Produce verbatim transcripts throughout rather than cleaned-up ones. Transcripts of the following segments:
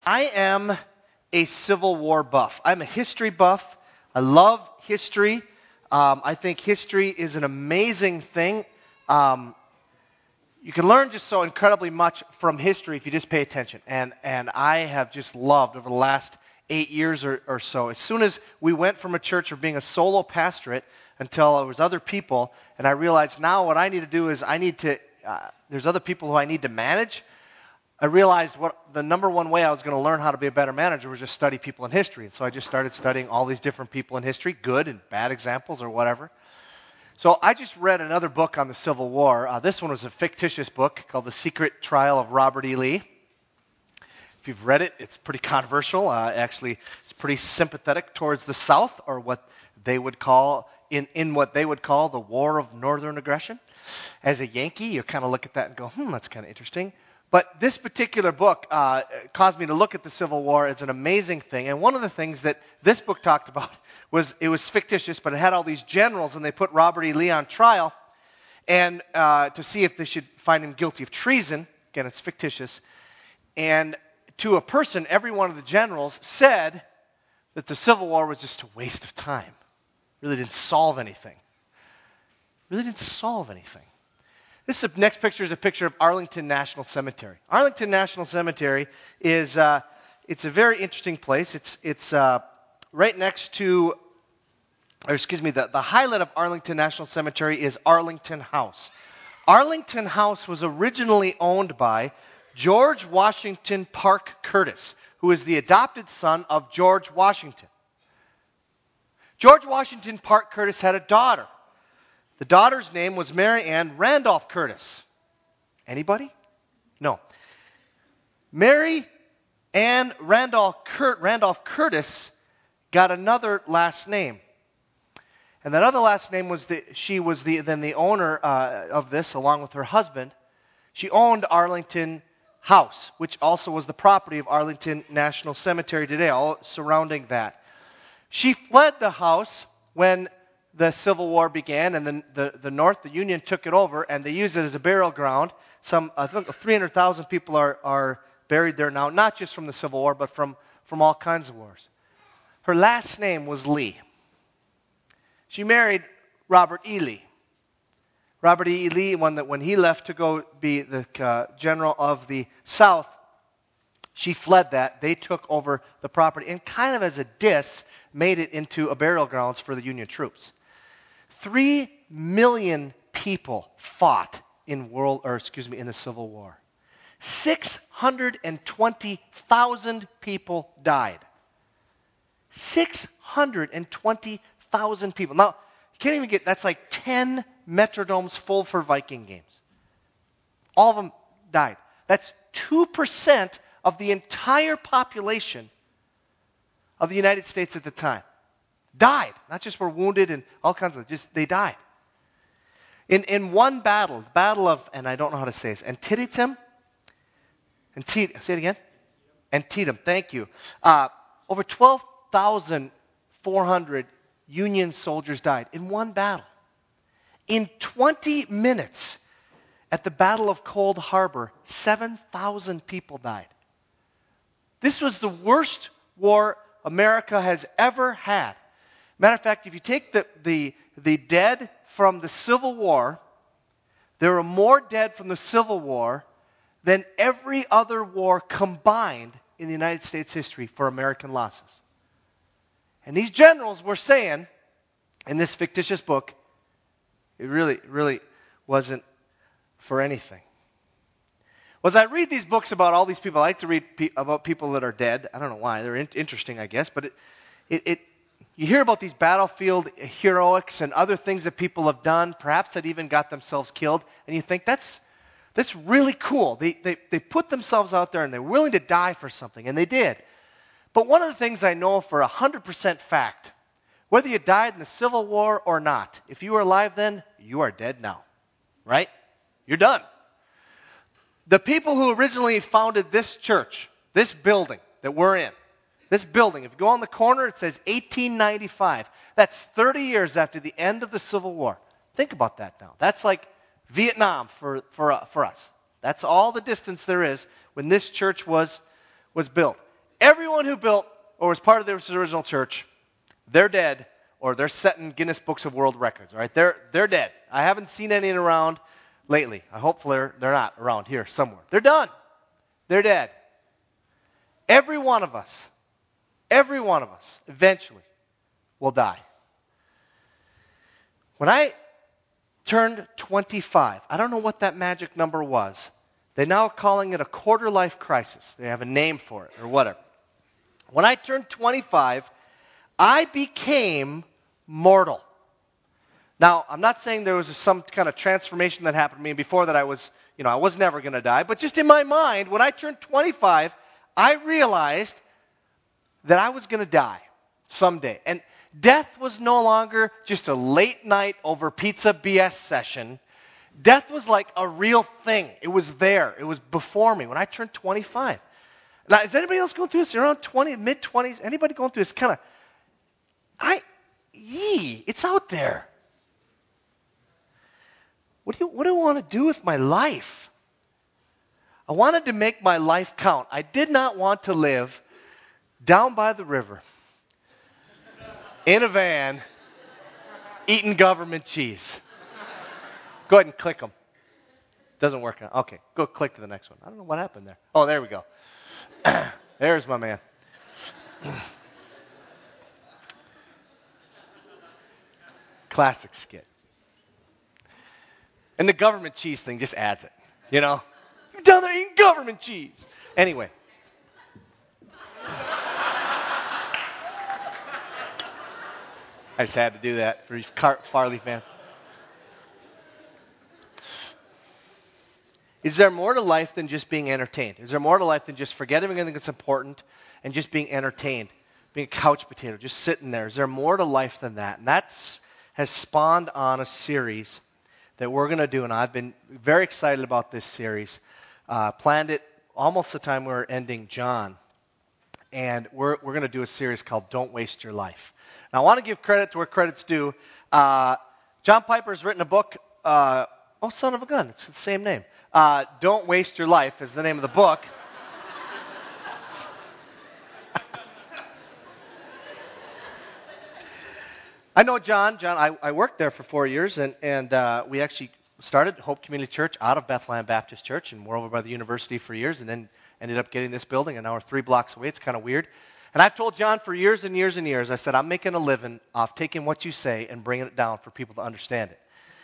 I am a Civil War buff. I'm a history buff. I love history. Um, I think history is an amazing thing. Um, you can learn just so incredibly much from history if you just pay attention. And and I have just loved over the last eight years or, or so. As soon as we went from a church of being a solo pastorate until there was other people, and I realized now what I need to do is I need to, uh, there's other people who I need to manage. I realized what the number one way I was going to learn how to be a better manager was just study people in history. And so I just started studying all these different people in history, good and bad examples or whatever. So I just read another book on the Civil War. Uh, this one was a fictitious book called The Secret Trial of Robert E. Lee. If you've read it, it's pretty controversial. Uh, actually, it's pretty sympathetic towards the South, or what they would call, in, in what they would call the War of Northern Aggression. As a Yankee, you kind of look at that and go, hmm, that's kind of interesting. But this particular book uh, caused me to look at the Civil War as an amazing thing. And one of the things that this book talked about was it was fictitious, but it had all these generals, and they put Robert E. Lee on trial and uh, to see if they should find him guilty of treason. Again, it's fictitious. And to a person, every one of the generals said that the Civil War was just a waste of time. Really didn't solve anything. Really didn't solve anything. This is, next picture is a picture of Arlington National Cemetery. Arlington National Cemetery is uh, it's a very interesting place. It's it's uh, right next to, or excuse me, the, the highlight of Arlington National Cemetery is Arlington House. Arlington House was originally owned by George Washington Parke Curtis, who is the adopted son of George Washington. George Washington Parke Curtis had a daughter. The daughter's name was Mary Ann Randolph Curtis. Anybody? No. Mary Ann Randolph, Cur- Randolph Curtis got another last name. And that other last name was the, she was the, then the owner uh, of this, along with her husband. She owned Arlington House, which also was the property of Arlington National Cemetery today, all surrounding that. She fled the house when the Civil War began, and then the, the North, the Union, took it over, and they used it as a burial ground. Some, I think three hundred thousand people are, are buried there now, not just from the Civil War, but from, from all kinds of wars. Her last name was Lee. She married Robert E. Lee. Robert E. Lee, when, the, when he left to go be the uh, general of the South, she fled that. They took over the property, and kind of as a diss, made it into a burial grounds for the Union troops. Three million people fought in world, or excuse me, in the Civil War. Six hundred and twenty thousand people died. Six hundred and twenty thousand people. Now, you can't even get. That's like ten Metrodomes full for Viking games. All of them died. That's two percent of the entire population of the United States at the time. Died. Not just were wounded and all kinds of, just they died. In in one battle, the battle of, and I don't know how to say this, Antietam? Antietam, say it again? Antietam, thank you. Uh, over twelve thousand four hundred Union soldiers died in one battle. In twenty minutes, at the Battle of Cold Harbor, seven thousand people died. This was the worst war America has ever had. Matter of fact, if you take the, the, the dead from the Civil War, there are more dead from the Civil War than every other war combined in the United States history for American losses. And these generals were saying, in this fictitious book, it really, really wasn't for anything. Well, as I read these books about all these people, I like to read pe- about people that are dead. I don't know why. They're in- interesting, I guess. But it, it, it, you hear about these battlefield heroics and other things that people have done, perhaps that even got themselves killed, and you think, that's that's really cool. They, they, they put themselves out there, and they're willing to die for something, and they did. But one of the things I know for one hundred percent fact, whether you died in the Civil War or not, if you were alive then, you are dead now. Right? You're done. The people who originally founded this church, this building that we're in, this building, if you go on the corner, it says eighteen ninety-five. That's thirty years after the end of the Civil War. Think about that now. That's like Vietnam for, for, uh, for us. That's all the distance there is when this church was, was built. Everyone who built or was part of this original church, they're dead or they're set in Guinness Books of World Records. All right, they're they're dead. I haven't seen any around lately. I hope they're they're not around here somewhere. They're done. They're dead. Every one of us, every one of us, eventually will die. When I turned twenty-five, I don't know what that magic number was. They're now calling it a quarter life crisis. They have a name for it or whatever. When I turned twenty-five, I became mortal. Now, I'm not saying there was some kind of transformation that happened to me, and before that I was, you know, I was never going to die, but just in my mind, when I turned twenty-five, I realized that I was going to die someday. And death was no longer just a late night over pizza B S session. Death was like a real thing. It was there. It was before me when I turned twenty-five. Now, is anybody else going through this? You're around twenty, mid-twenties? Anybody going through this kind of, I, yee, it's out there. What do you, what do I want to do with my life? I wanted to make my life count. I did not want to live down by the river in a van eating government cheese. Go ahead and click them. Doesn't work out. Okay, go click to the next one. I don't know what happened there. Oh, there we go. There's my man. Classic skit. And the government cheese thing just adds it. You know? You're down there eating government cheese. Anyway. I just had to do that for these Farley fans. Is there more to life than just being entertained? Is there more to life than just forgetting everything that's important and just being entertained? Being a couch potato, just sitting there. Is there more to life than that? And that's has spawned on a series that we're going to do, and I've been very excited about this series. Uh, planned it almost the time we were ending John. And we're we're going to do a series called Don't Waste Your Life. Now, I want to give credit to where credit's due. Uh, John Piper's written a book, uh, oh, son of a gun, it's the same name. Uh, Don't Waste Your Life is the name of the book. I know John. John, I, I worked there for four years, and, and uh, we actually started Hope Community Church out of Bethlehem Baptist Church, and we're over by the university for years, and then ended up getting this building, and now we're three blocks away. It's kind of weird. And I've told John for years and years and years, I said, I'm making a living off taking what you say and bringing it down for people to understand it.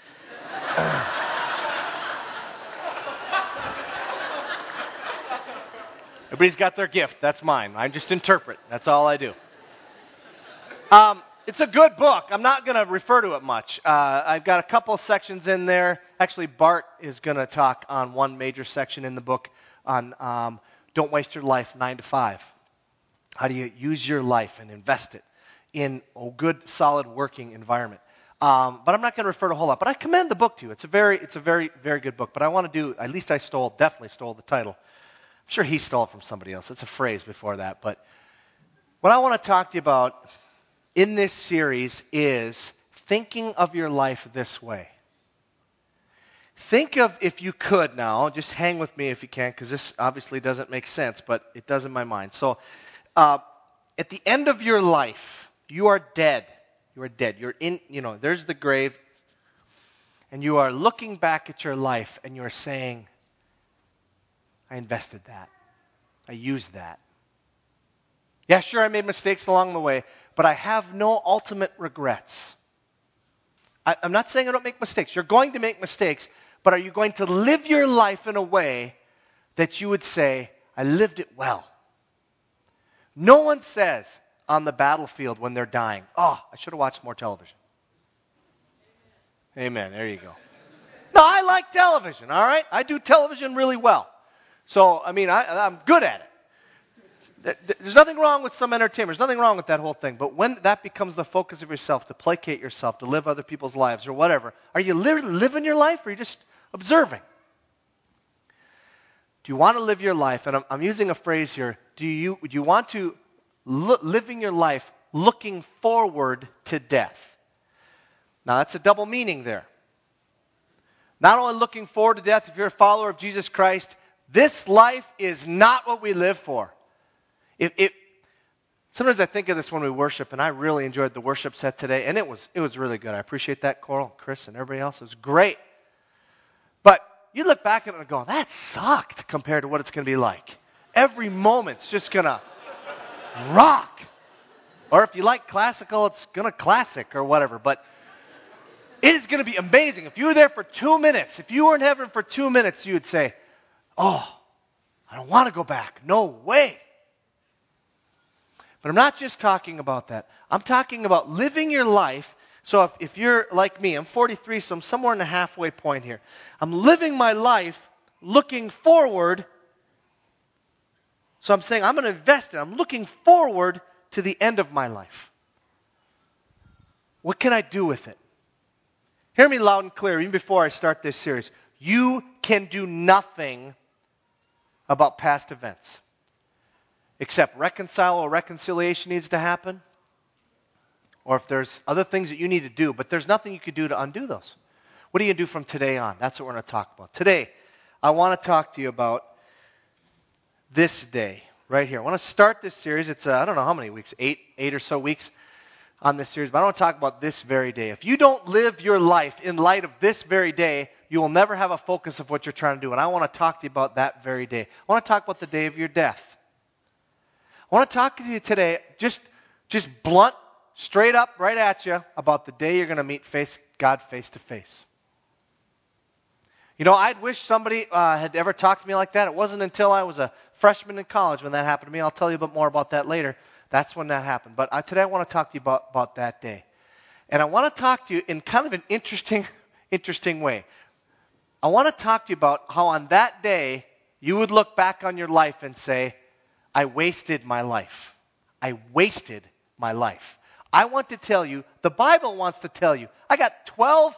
Everybody's got their gift. That's mine. I just interpret. That's all I do. Um, it's a good book. I'm not going to refer to it much. Uh, I've got a couple sections in there. Actually, Bart is going to talk on one major section in the book on um, don't waste your life nine to five. How do you use your life and invest it in a good, solid working environment? Um, but I'm not going to refer to a whole lot. But I commend the book to you. It's a very, it's a very, very good book. But I want to do, at least I stole, definitely stole the title. I'm sure he stole it from somebody else. It's a phrase before that. But what I want to talk to you about in this series is thinking of your life this way. Think of, if you could now, just hang with me if you can, because this obviously doesn't make sense, but it does in my mind. So, uh, at the end of your life, you are dead. You are dead. You're in, you know, there's the grave, and you are looking back at your life, and you're saying, I invested that. I used that. Yeah, sure, I made mistakes along the way, but I have no ultimate regrets. I, I'm not saying I don't make mistakes. You're going to make mistakes, but are you going to live your life in a way that you would say, I lived it well? No one says on the battlefield when they're dying, oh, I should have watched more television. Amen. There you go. No, I like television, all right? I do television really well. So, I mean, I, I'm good at it. There's nothing wrong with some entertainment. There's nothing wrong with that whole thing. But when that becomes the focus of yourself, to placate yourself, to live other people's lives or whatever, are you li- living your life or are you just observing? Do you want to live your life? And I'm, I'm using a phrase here. Do you, do you want to li- living your life looking forward to death? Now, that's a double meaning there. Not only looking forward to death, if you're a follower of Jesus Christ, this life is not what we live for. If, if sometimes I think of this when we worship, and I really enjoyed the worship set today, and it was it was really good. I appreciate that, Coral, Chris, and everybody else. It was great. But you look back at it and go, that sucked compared to what it's going to be like. Every moment's just going to rock. Or if you like classical, it's going to classic or whatever. But it is going to be amazing. If you were there for two minutes, if you were in heaven for two minutes, you would say, oh, I don't want to go back. No way. But I'm not just talking about that. I'm talking about living your life. So if, if you're like me, I'm forty-three, so I'm somewhere in the halfway point here. I'm living my life looking forward. So I'm saying I'm going to invest in it. I'm looking forward to the end of my life. What can I do with it? Hear me loud and clear, even before I start this series. You can do nothing about past events, except reconcile or reconciliation needs to happen, or if there's other things that you need to do, but there's nothing you can do to undo those. What are you going to do from today on? That's what we're going to talk about. Today, I want to talk to you about this day right here. I want to start this series. It's, uh, I don't know how many weeks, eight, eight or so weeks on this series, but I want to talk about this very day. If you don't live your life in light of this very day, you will never have a focus of what you're trying to do, and I want to talk to you about that very day. I want to talk about the day of your death. I want to talk to you today, just, just blunt, straight up, right at you, about the day you're going to meet face, God face to face. You know, I'd wish somebody uh, had ever talked to me like that. It wasn't until I was a freshman in college when that happened to me. I'll tell you a bit more about that later. That's when that happened. But uh, today I want to talk to you about, about that day. And I want to talk to you in kind of an interesting, interesting way. I want to talk to you about how on that day you would look back on your life and say, I wasted my life. I wasted my life. I want to tell you, the Bible wants to tell you, I got twelve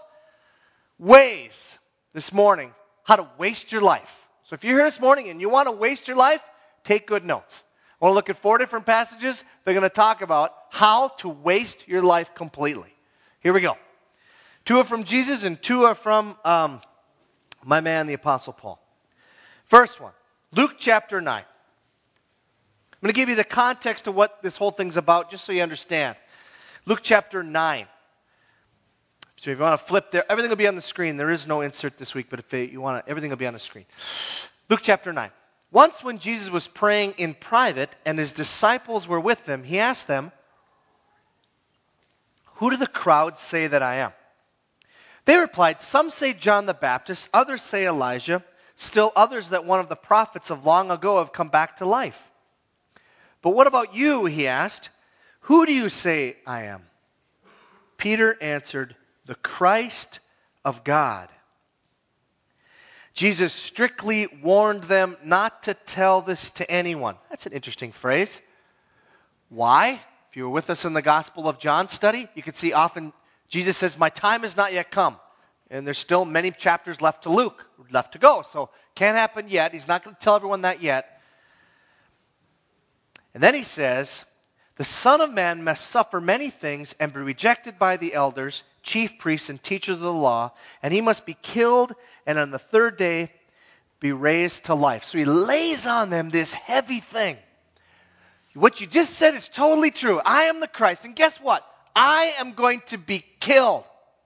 ways this morning how to waste your life. So if you're here this morning and you want to waste your life, take good notes. I want to look at four different passages. They're going to talk about how to waste your life completely. Here we go. Two are from Jesus and two are from um, my man, the Apostle Paul. First one, Luke chapter nine. I'm going to give you the context of what this whole thing's about, just so you understand. Luke chapter nine. So if you want to flip there, everything will be on the screen. There is no insert this week, but if you want to, everything will be on the screen. Luke chapter nine. Once when Jesus was praying in private and his disciples were with him, he asked them, who do the crowds say that I am? They replied, some say John the Baptist, others say Elijah, still others that one of the prophets of long ago have come back to life. But what about you, he asked, who do you say I am? Peter answered, the Christ of God. Jesus strictly warned them not to tell this to anyone. That's an interesting phrase. Why? If you were with us in the Gospel of John study, you can see often Jesus says, my time has not yet come. And there's still many chapters left to Luke, left to go. So can't happen yet. He's not going to tell everyone that yet. And then he says, the Son of Man must suffer many things and be rejected by the elders, chief priests, and teachers of the law, and he must be killed and on the third day be raised to life. So he lays on them this heavy thing. What you just said is totally true. I am the Christ. And guess what? I am going to be killed.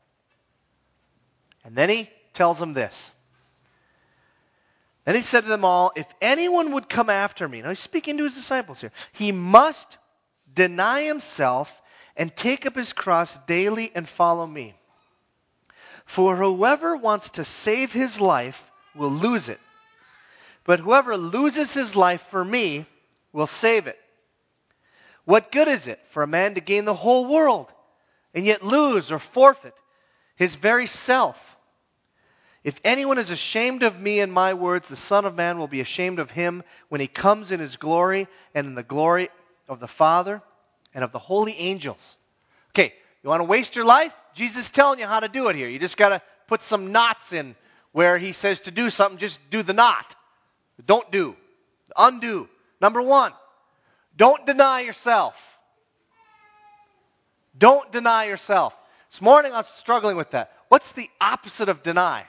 And then he tells them this. Then he said to them all, if anyone would come after me, now he's speaking to his disciples here, he must deny himself and take up his cross daily and follow me. For whoever wants to save his life will lose it. But whoever loses his life for me will save it. What good is it for a man to gain the whole world and yet lose or forfeit his very self? If anyone is ashamed of me and my words, the Son of Man will be ashamed of him when he comes in his glory and in the glory of the Father and of the holy angels. Okay, you want to waste your life? Jesus is telling you how to do it here. You just got to put some knots in where he says to do something, just do the knot. Don't do. Undo. Number one, don't deny yourself. Don't deny yourself. This morning I was struggling with that. What's the opposite of deny?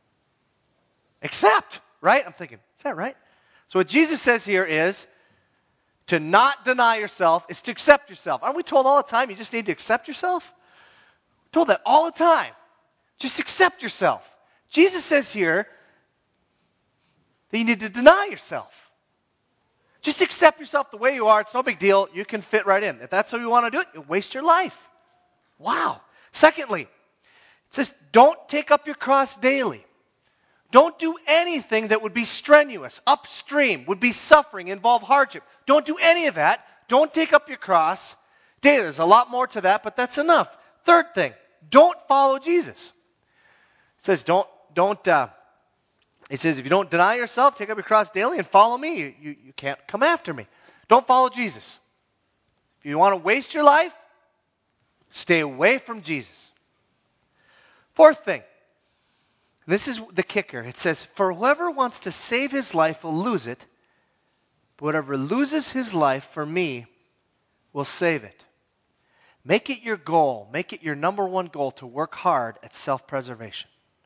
Accept, right? I'm thinking, is that right? So what Jesus says here is, To not deny yourself is to accept yourself. Aren't we told all the time you just need to accept yourself? We're told that all the time. Just accept yourself. Jesus says here that you need to deny yourself. Just accept yourself the way you are. It's no big deal. You can fit right in. If that's how you want to do it, you waste your life. Wow. Secondly, it says don't take up your cross daily. Don't do anything that would be strenuous, upstream, would be suffering, involve hardship. Don't do any of that. Don't take up your cross daily. There's a lot more to that, but that's enough. Third thing, don't follow Jesus. It says don't, don't, uh, it says if you don't deny yourself, take up your cross daily and follow me, you, you, you can't come after me. Don't follow Jesus. If you want to waste your life, stay away from Jesus. Fourth thing, this is the kicker. It says, for whoever wants to save his life will lose it, but whoever loses his life for me will save it. Make it your goal, make it your number one goal to work hard at self-preservation.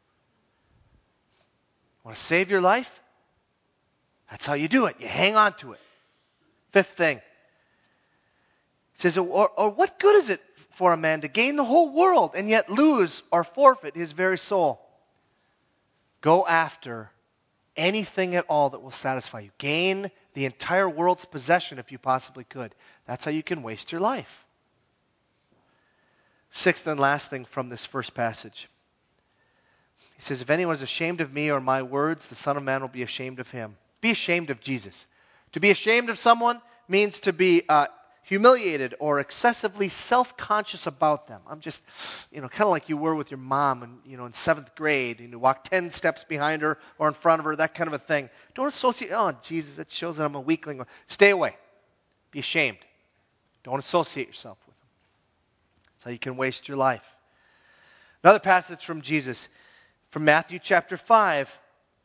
Want to save your life? That's how you do it. You hang on to it. Fifth thing. It says, or, or what good is it for a man to gain the whole world and yet lose or forfeit his very soul? Go after anything at all that will satisfy you. Gain the entire world's possession if you possibly could. That's how you can waste your life. Sixth and last thing from this first passage. He says, if anyone is ashamed of me or my words, the Son of Man will be ashamed of him. Be ashamed of Jesus. To be ashamed of someone means to be uh, humiliated or excessively self-conscious about them. I'm just, you know, kind of like you were with your mom and, you know, in seventh grade, and you walk ten steps behind her or in front of her, that kind of a thing. Don't associate, oh, Jesus, that shows that I'm a weakling. Stay away. Be ashamed. Don't associate yourself with them. That's how you can waste your life. Another passage from Jesus. From Matthew chapter five.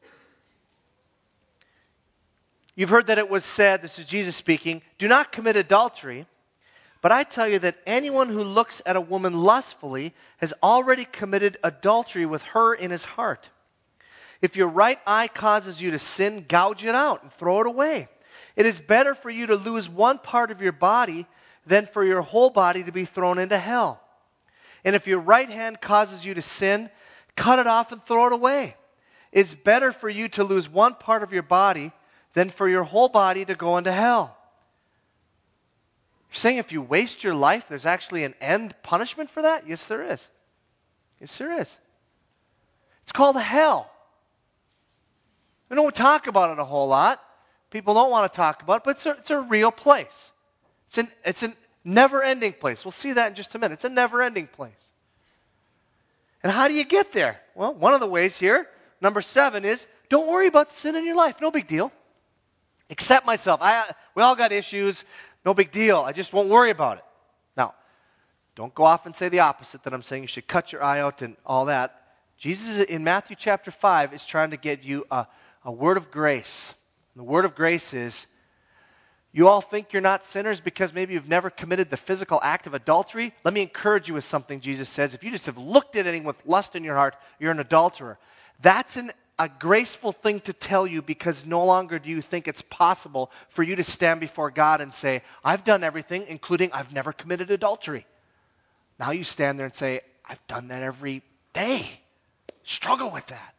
You've heard that it was said, this is Jesus speaking, do not commit adultery, but I tell you that anyone who looks at a woman lustfully has already committed adultery with her in his heart. If your right eye causes you to sin, gouge it out and throw it away. It is better for you to lose one part of your body than for your whole body to be thrown into hell. And if your right hand causes you to sin, cut it off and throw it away. It's better for you to lose one part of your body than for your whole body to go into hell. You're saying if you waste your life, there's actually an end punishment for that? Yes, there is. Yes, there is. It's called hell. We don't talk about it a whole lot. People don't want to talk about it, but it's a, it's a real place. It's an, it's a never-ending place. We'll see that in just a minute. It's a never-ending place. And how do you get there? Well, one of the ways here, number seven, is don't worry about sin in your life. No big deal. Accept myself. I, we all got issues. No big deal. I just won't worry about it. Now, don't go off and say the opposite, that I'm saying you should cut your eye out and all that. Jesus in Matthew chapter five is trying to give you a, a word of grace. And the word of grace is, you all think you're not sinners because maybe you've never committed the physical act of adultery? Let me encourage you with something Jesus says. If you just have looked at anyone with lust in your heart, you're an adulterer. That's an, a graceful thing to tell you because no longer do you think it's possible for you to stand before God and say, I've done everything, including I've never committed adultery. Now you stand there and say, I've done that every day. Struggle with that.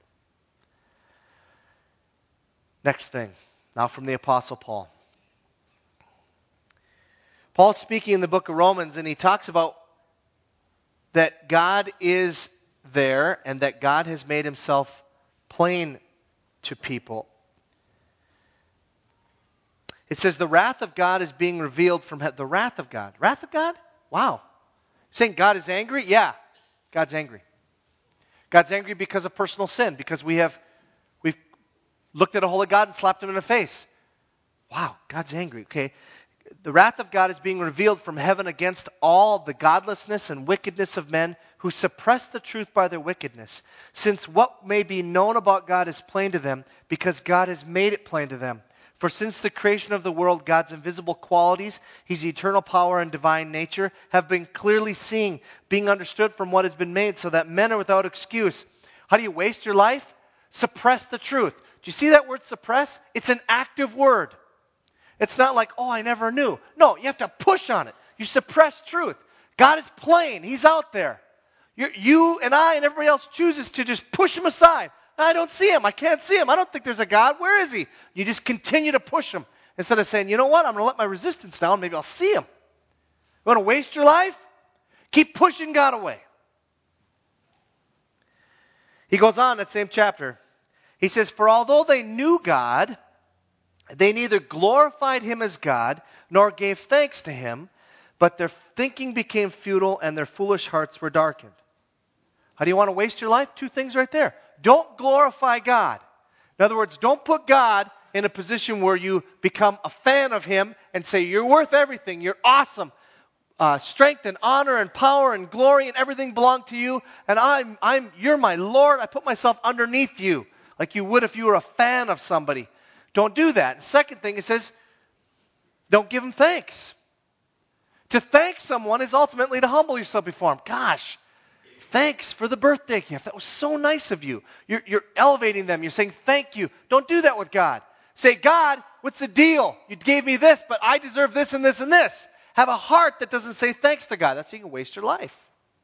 Next thing, now from the Apostle Paul. Paul's speaking in the book of Romans, and he talks about that God is there and that God has made himself plain to people. It says the wrath of God is being revealed from heaven. The wrath of God. Wrath of God? Wow. Saying God is angry? Yeah, God's angry. God's angry because of personal sin, because we have we've looked at a holy God and slapped him in the face. Wow, God's angry. Okay. The wrath of God is being revealed from heaven against all the godlessness and wickedness of men who suppress the truth by their wickedness, since what may be known about God is plain to them, because God has made it plain to them. For since the creation of the world, God's invisible qualities, his eternal power and divine nature, have been clearly seen, being understood from what has been made, so that men are without excuse. How do you waste your life? Suppress the truth. Do you see that word suppress? It's an active word. It's not like, oh, I never knew. No, you have to push on it. You suppress truth. God is plain. He's out there. You're, you and I and everybody else chooses to just push him aside. I don't see him. I can't see him. I don't think there's a God. Where is he? You just continue to push him instead of saying, you know what? I'm going to let my resistance down. Maybe I'll see him. You want to waste your life? Keep pushing God away. He goes on in that same chapter. He says, for although they knew God, they neither glorified him as God nor gave thanks to him, but their thinking became futile and their foolish hearts were darkened. How do you want to waste your life? Two things right there. Don't glorify God. In other words, don't put God in a position where you become a fan of him and say, you're worth everything, you're awesome. Uh, strength and honor and power and glory and everything belong to you, and I'm, I'm, you're my Lord. I put myself underneath you, like you would if you were a fan of somebody. Don't do that. And second thing, it says, don't give him thanks. To thank someone is ultimately to humble yourself before him. Gosh, thanks for the birthday gift. That was so nice of you. You're, you're elevating them. You're saying thank you. Don't do that with God. Say, God, what's the deal? You gave me this, but I deserve this and this and this. Have a heart that doesn't say thanks to God. That's how you can waste your life.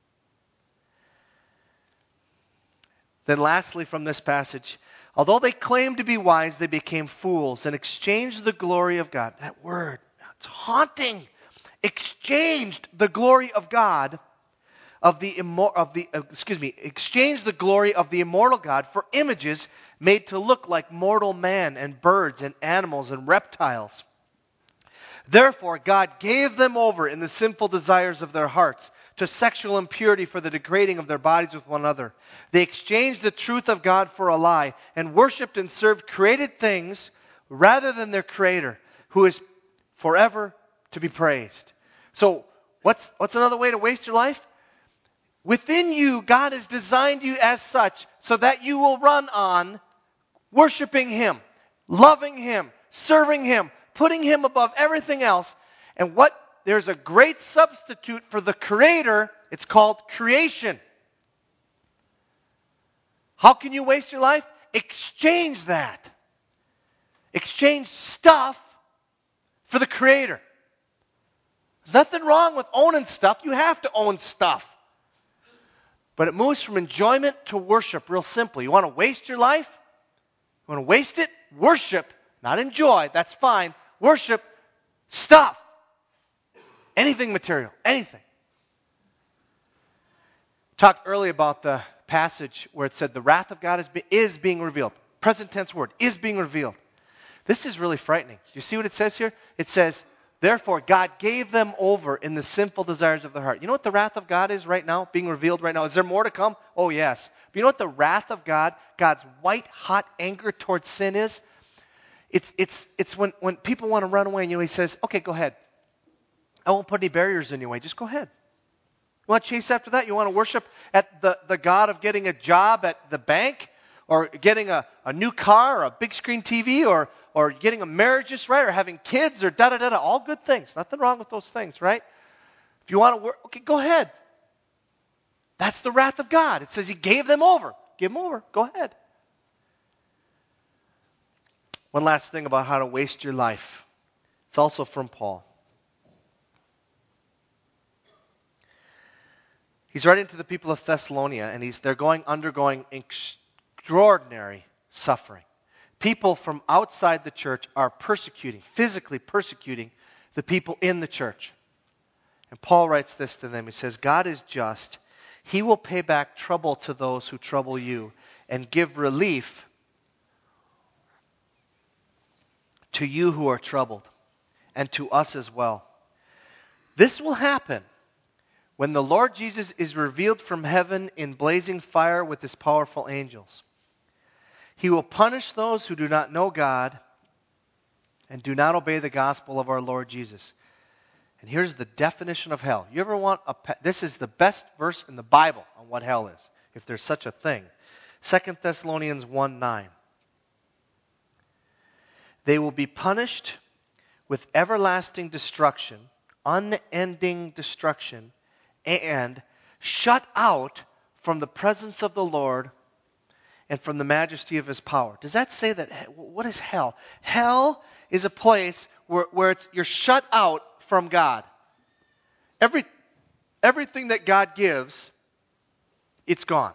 Then lastly from this passage, although they claimed to be wise, they became fools and exchanged the glory of God. That word, it's haunting. Exchanged the glory of God, of the, immor- of the uh, excuse me, exchanged the glory of the immortal God for images made to look like mortal man and birds and animals and reptiles. Therefore, God gave them over in the sinful desires of their hearts to sexual impurity for the degrading of their bodies with one another. They exchanged the truth of God for a lie and worshipped and served created things rather than their Creator, who is forever to be praised. So, what's, what's another way to waste your life? Within you, God has designed you as such so that you will run on worshiping him, loving him, serving him, putting him above everything else. And what there's a great substitute for the Creator. It's called creation. How can you waste your life? Exchange that. Exchange stuff for the Creator. There's nothing wrong with owning stuff. You have to own stuff. But it moves from enjoyment to worship real simply. You want to waste your life? You want to waste it? Worship, not enjoy. That's fine. Worship stuff. Anything material. Anything. Talked earlier about the passage where it said the wrath of God is, be, is being revealed. Present tense word, is being revealed. This is really frightening. You see what it says here? It says, therefore, God gave them over in the sinful desires of their heart. You know what the wrath of God is right now, being revealed right now? Is there more to come? Oh, yes. But you know what the wrath of God, God's white-hot anger towards sin is? It's, it's, it's when, when people want to run away and you know, he says, okay, go ahead. I won't put any barriers in your way. Just go ahead. You want to chase after that? You want to worship at the, the God of getting a job at the bank? Or getting a, a new car, or a big screen T V, or or getting a marriage just right, or having kids, or da-da-da-da. All good things. Nothing wrong with those things, right? If you want to work, okay, go ahead. That's the wrath of God. It says he gave them over. Give them over. Go ahead. One last thing about how to waste your life. It's also from Paul. He's writing to the people of Thessalonica, and he's they're going undergoing extraordinary suffering. People from outside the church are persecuting, physically persecuting the people in the church. And Paul writes this to them. He says, God is just. He will pay back trouble to those who trouble you and give relief to you who are troubled and to us as well. This will happen when the Lord Jesus is revealed from heaven in blazing fire with his powerful angels. He will punish those who do not know God and do not obey the gospel of our Lord Jesus. And here's the definition of hell. You ever want a pe- this is the best verse in the Bible on what hell is, if there's such a thing. Second Thessalonians one nine. They will be punished with everlasting destruction, unending destruction, and shut out from the presence of the Lord and from the majesty of his power. Does that say that, what is hell? Hell is a place where, where it's, you're shut out from God. Every, everything that God gives, it's gone.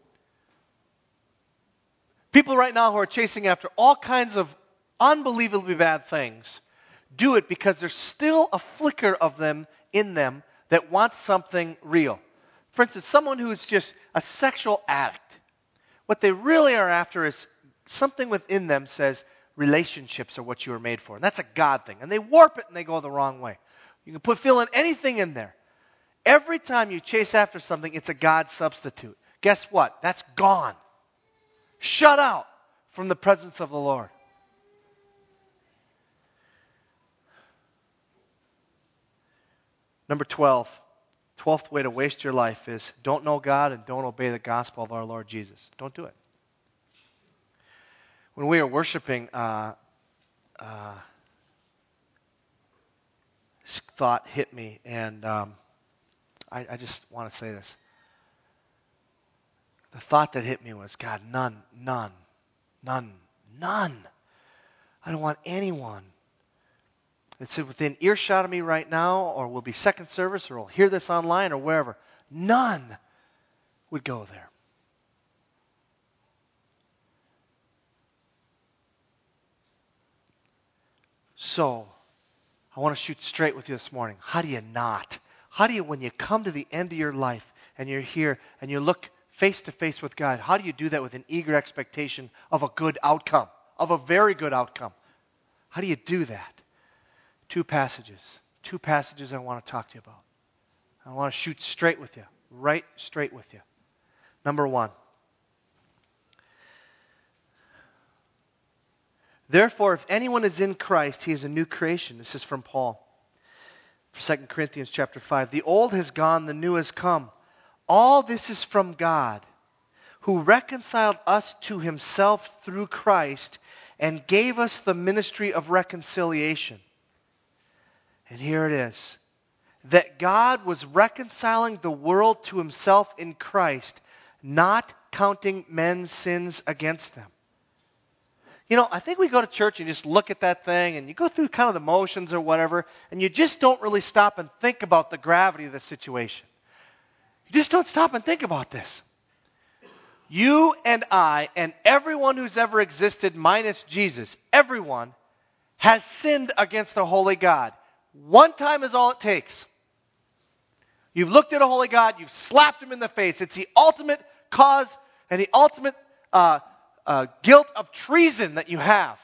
People right now who are chasing after all kinds of unbelievably bad things do it because there's still a flicker of them in them that wants something real. For instance, someone who is just a sexual addict, what they really are after is something within them says relationships are what you were made for. And that's a God thing. And they warp it and they go the wrong way. You can put fill in anything in there. Every time you chase after something, it's a God substitute. Guess what? That's gone. Shut out from the presence of the Lord. Number twelve. Twelfth way to waste your life is don't know God and don't obey the gospel of our Lord Jesus. Don't do it. When we were worshiping, uh, uh, this thought hit me, and um, I, I just want to say this. The thought that hit me was, God, none, none, none, none. I don't want anyone that's within earshot of me right now, or will be second service, or will hear this online, or wherever. None would go there. So, I want to shoot straight with you this morning. How do you not? How do you, when you come to the end of your life, and you're here, and you look face to face with God, how do you do that with an eager expectation of a good outcome, of a very good outcome? How do you do that? Two passages. Two passages I want to talk to you about. I want to shoot straight with you. Right straight with you. Number one. Therefore, if anyone is in Christ, he is a new creation. This is from Paul. Second Corinthians chapter five. The old has gone, the new has come. All this is from God, who reconciled us to himself through Christ and gave us the ministry of reconciliation. And here it is. That God was reconciling the world to himself in Christ, not counting men's sins against them. You know, I think we go to church and just look at that thing and you go through kind of the motions or whatever, and you just don't really stop and think about the gravity of the situation. You just don't stop and think about this. You and I and everyone who's ever existed minus Jesus, everyone has sinned against a holy God. One time is all it takes. You've looked at a holy God, you've slapped him in the face. It's the ultimate cause and the ultimate uh, uh, guilt of treason that you have.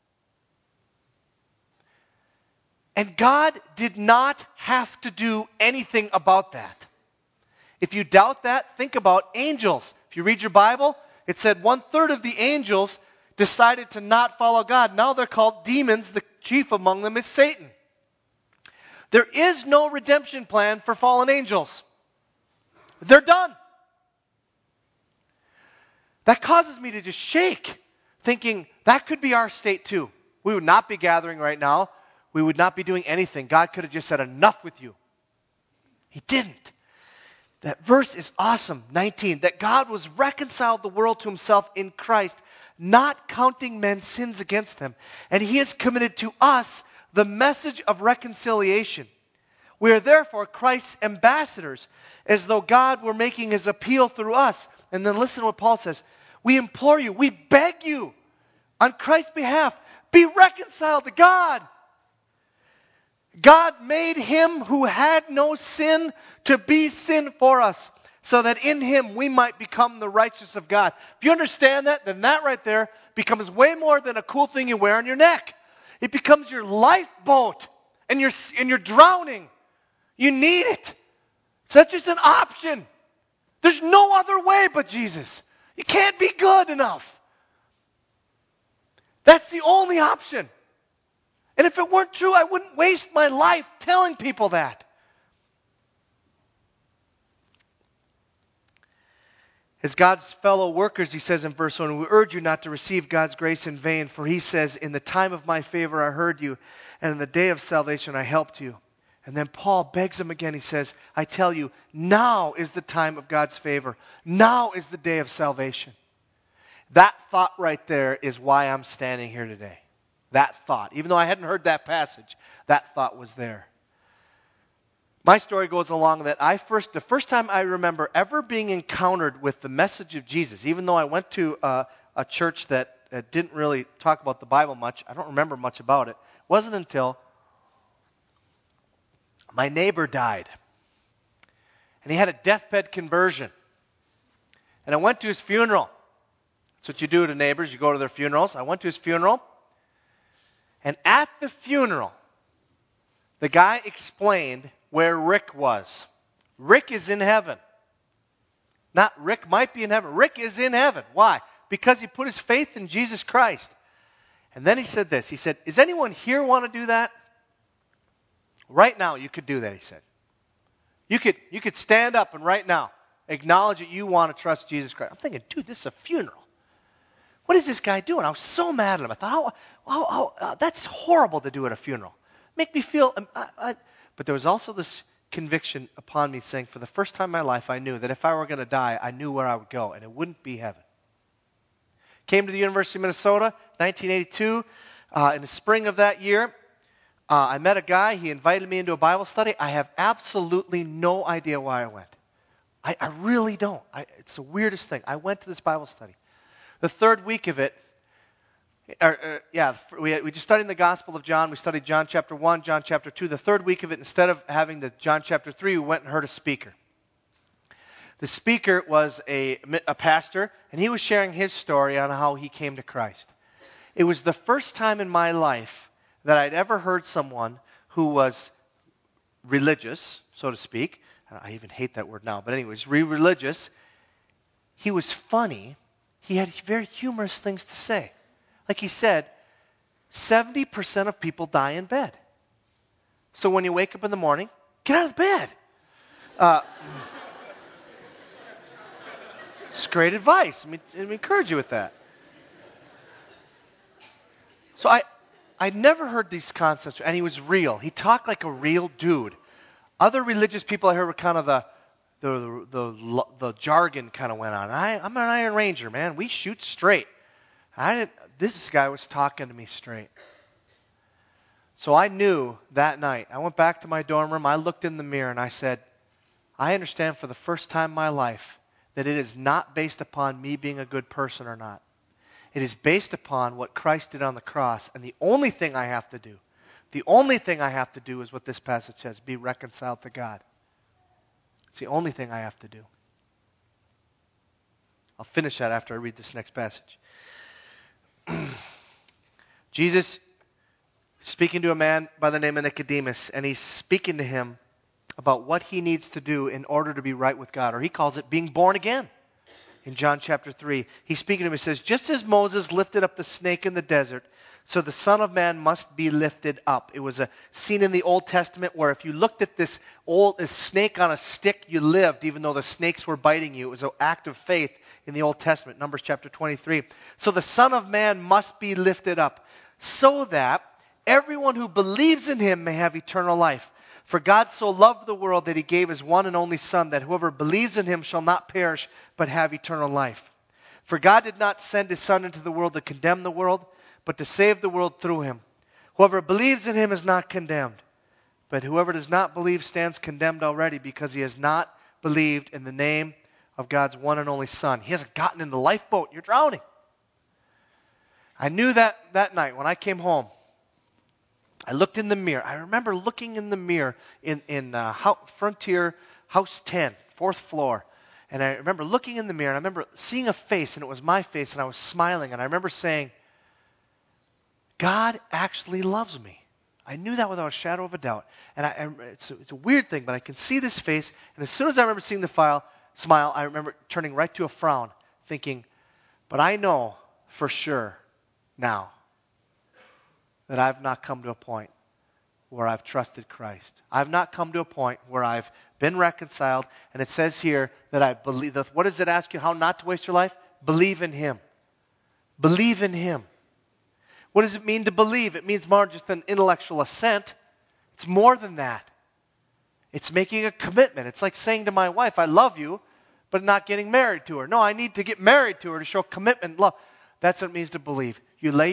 And God did not have to do anything about that. If you doubt that, think about angels. If you read your Bible, it said one third of the angels decided to not follow God. Now they're called demons. The chief among them is Satan. There is no redemption plan for fallen angels. They're done. That causes me to just shake, thinking that could be our state too. We would not be gathering right now. We would not be doing anything. God could have just said, enough with you. He didn't. That verse is awesome. nineteen, that God was reconciled the world to himself in Christ, not counting men's sins against them. And he has committed to us the message of reconciliation. We are therefore Christ's ambassadors, as though God were making his appeal through us. And then listen to what Paul says. We implore you, we beg you, on Christ's behalf, be reconciled to God. God made him who had no sin to be sin for us, so that in him we might become the righteousness of God. If you understand that, then that right there becomes way more than a cool thing you wear on your neck. It becomes your lifeboat, and you're, and you're drowning. You need it. It's not just an option. There's no other way but Jesus. You can't be good enough. That's the only option. And if it weren't true, I wouldn't waste my life telling people that. As God's fellow workers, he says in verse one, we urge you not to receive God's grace in vain, for he says, in the time of my favor I heard you, and in the day of salvation I helped you. And then Paul begs him again. He says, I tell you, now is the time of God's favor. Now is the day of salvation. That thought right there is why I'm standing here today. That thought. Even though I hadn't heard that passage, that thought was there. My story goes along that I first, the first time I remember ever being encountered with the message of Jesus, even though I went to a, a church that uh, didn't really talk about the Bible much, I don't remember much about it, wasn't until my neighbor died. And he had a deathbed conversion. And I went to his funeral. That's what you do to neighbors. You go to their funerals. I went to his funeral. And at the funeral, the guy explained where Rick was. Rick is in heaven. Not Rick might be in heaven. Rick is in heaven. Why? Because he put his faith in Jesus Christ. And then he said this. He said, "Does anyone here want to do that? Right now you could do that," he said. You could, you could stand up and right now acknowledge that you want to trust Jesus Christ. I'm thinking, dude, this is a funeral. What is this guy doing? I was so mad at him. I thought, oh, oh, oh uh, that's horrible to do at a funeral. Make me feel... Um, uh, uh. But there was also this conviction upon me saying, for the first time in my life, I knew that if I were going to die, I knew where I would go, and it wouldn't be heaven. Came to the University of Minnesota, nineteen eighty-two. Uh, in the spring of that year, uh, I met a guy. He invited me into a Bible study. I have absolutely no idea why I went. I, I really don't. I, it's the weirdest thing. I went to this Bible study. The third week of it, or, uh, yeah, we, we just studied the Gospel of John. We studied John chapter one, John chapter two. The third week of it, instead of having the John chapter three, we went and heard a speaker. The speaker was a, a pastor, and he was sharing his story on how he came to Christ. It was the first time in my life that I'd ever heard someone who was religious, so to speak. I even hate that word now, but anyways, re-religious. He was funny. He had very humorous things to say. Like he said, seventy percent of people die in bed. So when you wake up in the morning, get out of bed. Uh, it's great advice. I mean, I encourage you with that. So I, I'd never heard these concepts, and he was real. He talked like a real dude. Other religious people I heard were kind of the the the, the, the jargon kind of went on. I, I'm an Iron Ranger, man. We shoot straight. I didn't, this guy was talking to me straight. So I knew that night. I went back to my dorm room. I looked in the mirror and I said, I understand for the first time in my life that it is not based upon me being a good person or not. It is based upon what Christ did on the cross. And the only thing I have to do, the only thing I have to do is what this passage says, be reconciled to God. It's the only thing I have to do. I'll finish that after I read this next passage. Jesus speaking to a man by the name of Nicodemus, and he's speaking to him about what he needs to do in order to be right with God, or he calls it being born again. In John chapter three, he's speaking to him. He says, just as Moses lifted up the snake in the desert, so the Son of Man must be lifted up. It was a scene in the Old Testament where if you looked at this old this snake on a stick, you lived, even though the snakes were biting you. It was an act of faith in the Old Testament, Numbers chapter twenty-three. So the Son of Man must be lifted up, so that everyone who believes in him may have eternal life. For God so loved the world that he gave his one and only Son, that whoever believes in him shall not perish, but have eternal life. For God did not send his Son into the world to condemn the world, but to save the world through him. Whoever believes in him is not condemned, but whoever does not believe stands condemned already, because he has not believed in the name of God's one and only Son. He hasn't gotten in the lifeboat. You're drowning. I knew that that night when I came home. I looked in the mirror. I remember looking in the mirror in, in uh, Frontier House ten, fourth floor. And I remember looking in the mirror, and I remember seeing a face, and it was my face, and I was smiling. And I remember saying, God actually loves me. I knew that without a shadow of a doubt. And I, I, it's, a, it's a weird thing, but I can see this face. And as soon as I remember seeing the file, smile, I remember turning right to a frown, thinking, but I know for sure now that I've not come to a point where I've trusted Christ. I've not come to a point where I've been reconciled. And it says here that I believe. What does it ask you? How not to waste your life? Believe in him. Believe in him. What does it mean to believe? It means more than just an intellectual assent. It's more than that. It's making a commitment. It's like saying to my wife, I love you, but not getting married to her. No, I need to get married to her to show commitment and love. That's what it means to believe. You lay your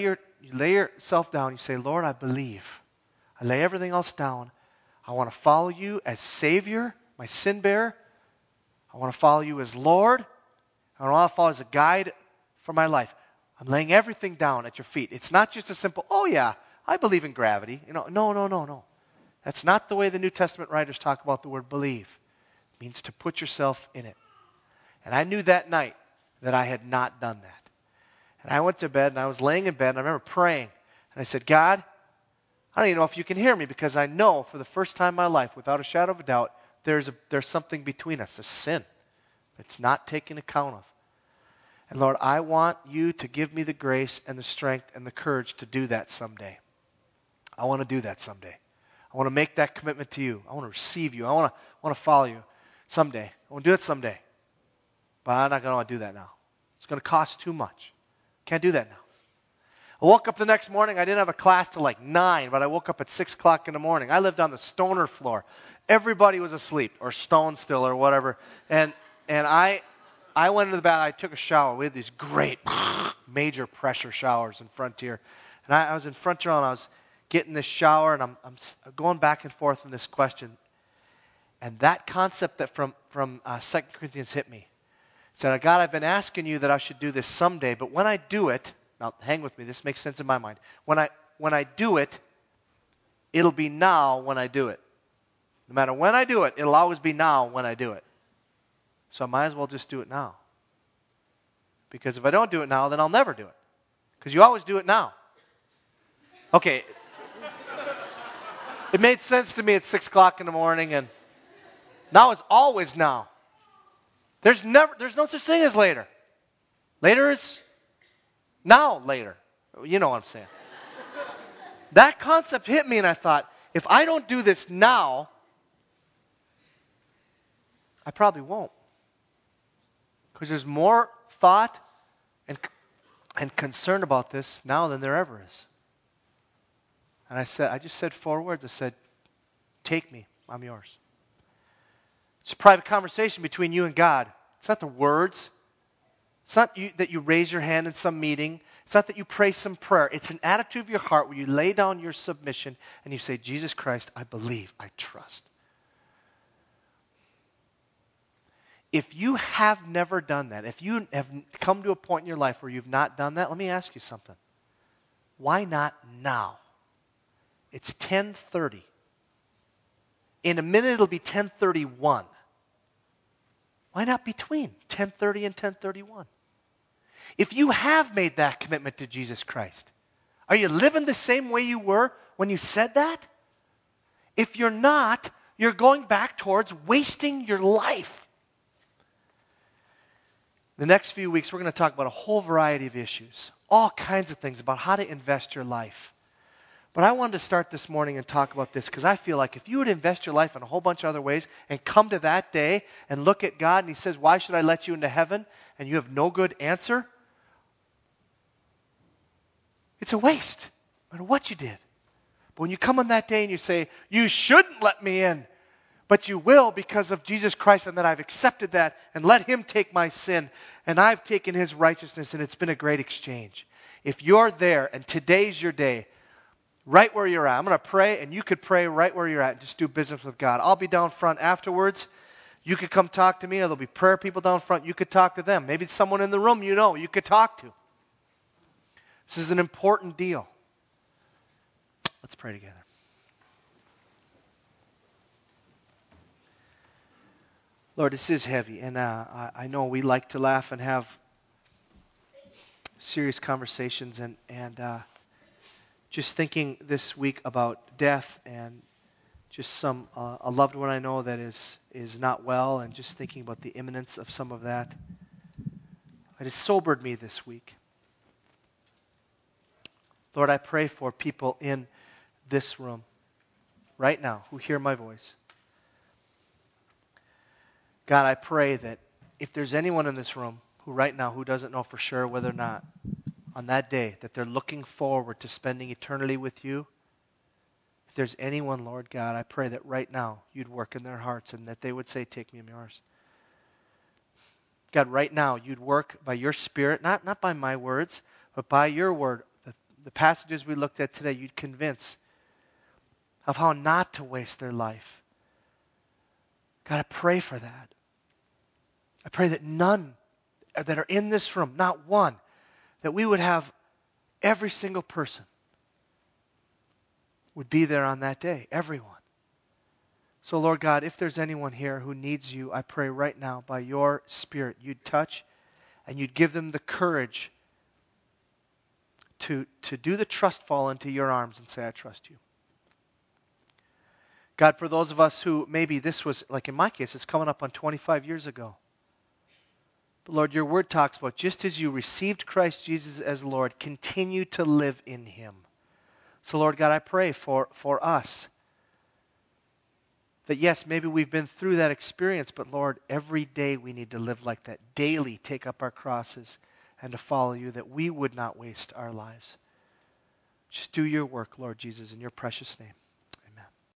you lay yourself down, you say, Lord, I believe. I lay everything else down. I want to follow you as Savior, my sin bearer. I want to follow you as Lord. I want to follow as a guide for my life. I'm laying everything down at your feet. It's not just a simple, oh yeah, I believe in gravity. You know, no, no, no, no. That's not the way the New Testament writers talk about the word believe. It means to put yourself in it. And I knew that night that I had not done that. And I went to bed and I was laying in bed and I remember praying. And I said, God, I don't even know if you can hear me because I know for the first time in my life, without a shadow of a doubt, there's, a, there's something between us, a sin. It's not taken account of. And Lord, I want you to give me the grace and the strength and the courage to do that someday. I want to do that someday. I want to make that commitment to you. I want to receive you. I want to, I want to follow you someday. I want to do it someday. But I'm not going to do that now. It's going to cost too much. Can't do that now. I woke up the next morning. I didn't have a class till like nine, but I woke up at six o'clock in the morning. I lived on the stoner floor. Everybody was asleep or stoned still or whatever. And and I I went into the bath. I took a shower. We had these great major pressure showers in Frontier. And I, I was in Frontier and I was getting this shower and I'm, I'm going back and forth in this question. And that concept that from, from uh, Second Corinthians hit me. It said, God, I've been asking you that I should do this someday, but when I do it, now hang with me, this makes sense in my mind. When I when I do it, it'll be now when I do it. No matter when I do it, it'll always be now when I do it. So I might as well just do it now. Because if I don't do it now, then I'll never do it. Because you always do it now. Okay. It made sense to me at six o'clock in the morning, and now is always now. There's never, there's no such thing as later. Later is now later. You know what I'm saying. That concept hit me, and I thought, if I don't do this now, I probably won't. Because there's more thought and, and concern about this now than there ever is. And I said, I just said four words. I said, take me. I'm yours. It's a private conversation between you and God. It's not the words. It's not you, that you raise your hand in some meeting. It's not that you pray some prayer. It's an attitude of your heart where you lay down your submission and you say, Jesus Christ, I believe, I trust. If you have never done that, if you have come to a point in your life where you've not done that, let me ask you something. Why not now? It's ten thirty. In a minute, it'll be ten thirty-one. Why not between ten thirty and ten thirty-one? If you have made that commitment to Jesus Christ, are you living the same way you were when you said that? If you're not, you're going back towards wasting your life. The next few weeks, we're going to talk about a whole variety of issues, all kinds of things about how to invest your life. But I wanted to start this morning and talk about this because I feel like if you would invest your life in a whole bunch of other ways and come to that day and look at God and He says, why should I let you into heaven? And you have no good answer, it's a waste, no matter what you did. But when you come on that day and you say, you shouldn't let me in, but you will because of Jesus Christ and that I've accepted that and let Him take my sin and I've taken His righteousness and it's been a great exchange. If you're there and today's your day, right where you're at, I'm going to pray and you could pray right where you're at and just do business with God. I'll be down front afterwards. You could come talk to me or there'll be prayer people down front. You could talk to them. Maybe it's someone in the room you know you could talk to. This is an important deal. Let's pray together. Lord, this is heavy, and uh, I, I know we like to laugh and have serious conversations, and, and uh, just thinking this week about death and just some uh, a loved one I know that is, is not well, and just thinking about the imminence of some of that. It has sobered me this week. Lord, I pray for people in this room right now who hear my voice. God, I pray that if there's anyone in this room who right now who doesn't know for sure whether or not on that day that they're looking forward to spending eternity with you, if there's anyone, Lord God, I pray that right now you'd work in their hearts and that they would say, take me, I'm yours. God, right now you'd work by your Spirit, not, not by my words, but by your word, the, the passages we looked at today, you'd convince of how not to waste their life. God, I pray for that. I pray that none that are in this room, not one, that we would have every single person would be there on that day. Everyone. So, Lord God, if there's anyone here who needs you, I pray right now by your Spirit, you'd touch and you'd give them the courage to, to do the trust fall into your arms and say, I trust you. God, for those of us who maybe this was, like in my case, it's coming up on twenty-five years ago. But Lord, your word talks about just as you received Christ Jesus as Lord, continue to live in him. So Lord God, I pray for, for us that yes, maybe we've been through that experience, but Lord, every day we need to live like that. Daily take up our crosses and to follow you, that we would not waste our lives. Just do your work, Lord Jesus, in your precious name.